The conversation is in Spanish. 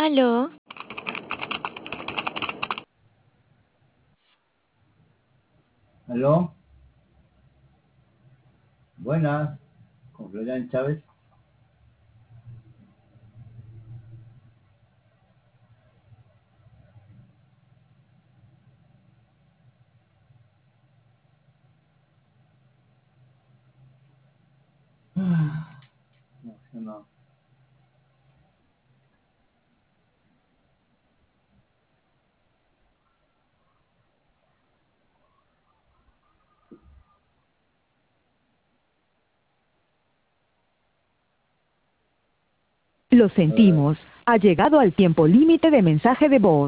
Aló, Aló, buenas, con Florian Chávez. No, no. Lo A ver, sentimos. Ha llegado al tiempo límite de mensaje de voz.